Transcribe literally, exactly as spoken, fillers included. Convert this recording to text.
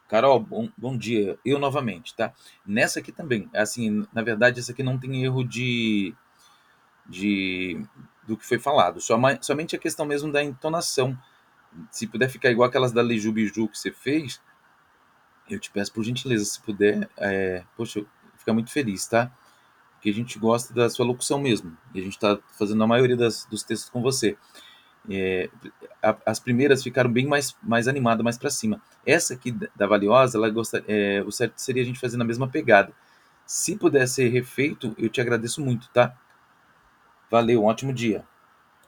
Carol, bom, bom dia. Eu novamente, tá? Nessa aqui também, assim, na verdade, essa aqui não tem erro de, de do que foi falado, soma- somente a questão mesmo da entonação. Se puder ficar igual aquelas da Leju Biju que você fez, eu te peço por gentileza, se puder, é, poxa, eu ficar muito feliz, tá? Porque a gente gosta da sua locução mesmo, e a gente está fazendo a maioria das, dos textos com você. É, a- as primeiras ficaram bem mais, mais animadas, mais para cima. Essa aqui da da Valiosa, ela gosta, é, o certo seria a gente fazer na mesma pegada. Se puder ser refeito, eu te agradeço muito, tá? Valeu, um ótimo dia.